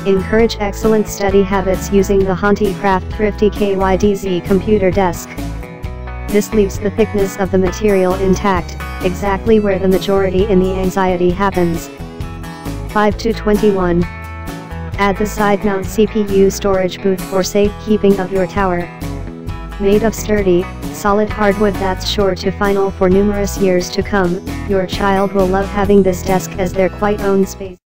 Encourage excellent study habits using the HandyCraft Thrifty KYDZ computer desk. This leaves the thickness of the material intact, exactly where the majority in the anxiety happens. 5 to 21. Add the side mount CPU storage booth for safekeeping of your tower. Made of sturdy, solid hardwood that's sure to final for numerous years to come, your child will love having this desk as their quite own space.